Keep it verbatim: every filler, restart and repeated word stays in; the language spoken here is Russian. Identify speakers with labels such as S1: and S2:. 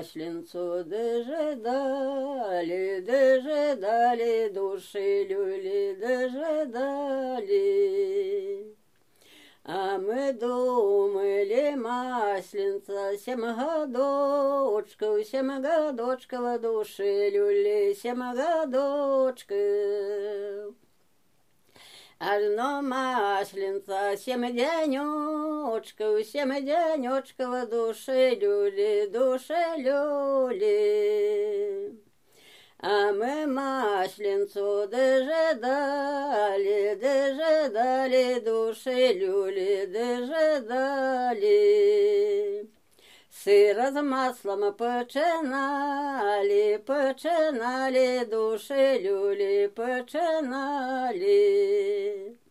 S1: Масленицу дожидали, дожидали, души люли дожидали. А мы думали, Масленица, семь годочков, семь годочков, души люли, семь годочков. Одно Масленица, семь денечков, семь денечков, души люли, души люли. А мы Масленицу дожидали, дожидали, души люли, дожидали. Сыра с маслом починали, починали, души люли, починали.